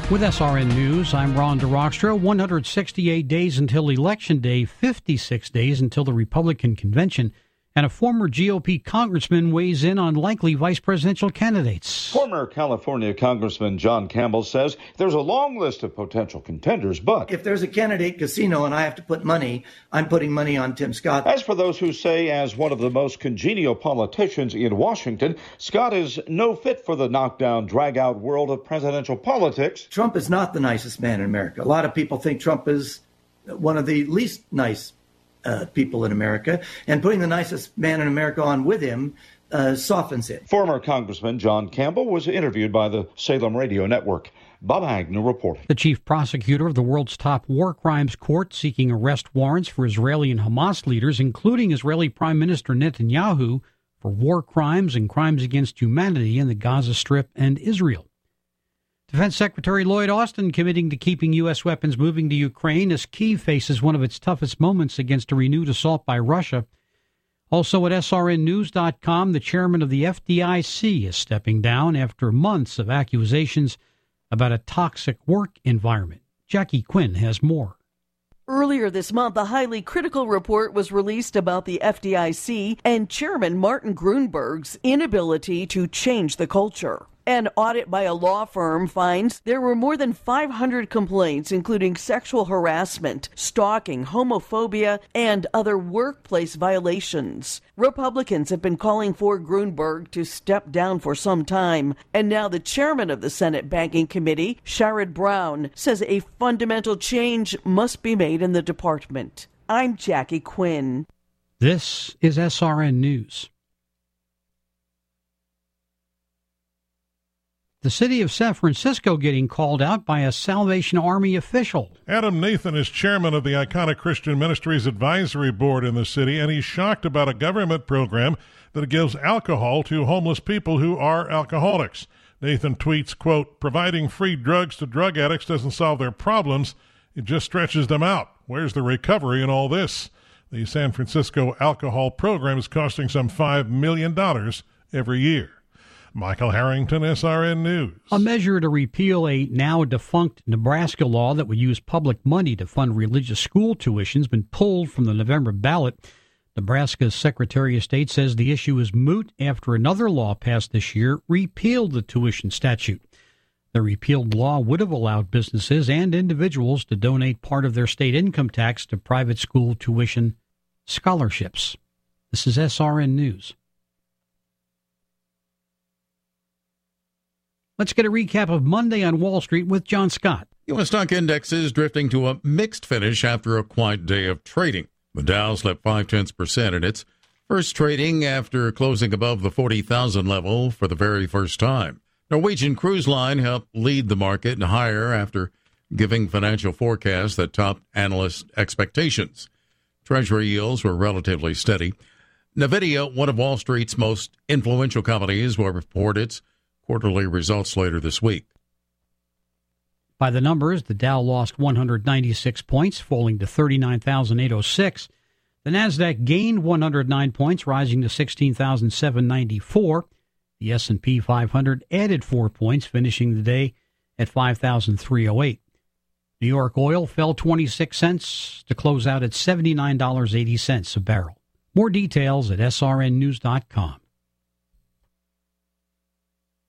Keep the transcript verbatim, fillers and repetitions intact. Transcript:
With S R N News, I'm Ron DeRockstra. one hundred sixty-eight days until Election Day, fifty-six days until the Republican convention, and a former G O P congressman weighs in on likely vice presidential candidates. Former California Congressman John Campbell says there's a long list of potential contenders, but if there's a candidate casino and I have to put money, I'm putting money on Tim Scott. As for those who say, as one of the most congenial politicians in Washington, Scott is no fit for the knockdown, drag-out world of presidential politics. Trump is not the nicest man in America. A lot of people think Trump is one of the least nice Uh, people in America, and putting the nicest man in America on with him uh, softens it. Former Congressman John Campbell was interviewed by the Salem Radio Network. Bob Agnew reported. The chief prosecutor of the world's top war crimes court seeking arrest warrants for Israeli and Hamas leaders, including Israeli Prime Minister Netanyahu, for war crimes and crimes against humanity in the Gaza Strip and Israel. Defense Secretary Lloyd Austin committing to keeping U S weapons moving to Ukraine as Kyiv faces one of its toughest moments against a renewed assault by Russia. Also at S R N news dot com, the chairman of the F D I C is stepping down after months of accusations about a toxic work environment. Jackie Quinn has more. Earlier this month, a highly critical report was released about the F D I C and Chairman Martin Gruenberg's inability to change the culture. An audit by a law firm finds there were more than five hundred complaints, including sexual harassment, stalking, homophobia, and other workplace violations. Republicans have been calling for Gruenberg to step down for some time, and now the chairman of the Senate Banking Committee, Sherrod Brown, says a fundamental change must be made in the department. I'm Jackie Quinn. This is S R N News. The city of San Francisco getting called out by a Salvation Army official. Adam Nathan is chairman of the iconic Christian Ministries Advisory Board in the city, and he's shocked about a government program that gives alcohol to homeless people who are alcoholics. Nathan tweets, quote, "Providing free drugs to drug addicts doesn't solve their problems. It just stretches them out. Where's the recovery in all this?" The San Francisco alcohol program is costing some five million dollars every year. Michael Harrington, S R N News. A measure to repeal a now-defunct Nebraska law that would use public money to fund religious school tuition has been pulled from the November ballot. Nebraska's Secretary of State says the issue is moot after another law passed this year repealed the tuition statute. The repealed law would have allowed businesses and individuals to donate part of their state income tax to private school tuition scholarships. This is S R N News. Let's get a recap of Monday on Wall Street with John Scott. U S stock indexes drifting to a mixed finish after a quiet day of trading. The Dow slipped five tenths percent in its first trading after closing above the forty thousand level for the very first time. Norwegian Cruise Line helped lead the market higher after giving financial forecasts that topped analyst expectations. Treasury yields were relatively steady. NVIDIA, one of Wall Street's most influential companies, will report its quarterly results later this week. By the numbers, the Dow lost one hundred ninety-six points, falling to thirty-nine thousand eight hundred six. The Nasdaq gained one hundred nine points, rising to sixteen thousand seven hundred ninety-four. The S and P five hundred added four points, finishing the day at five thousand three hundred eight. New York oil fell twenty-six cents to close out at seventy-nine dollars and eighty cents a barrel. More details at S R N news dot com.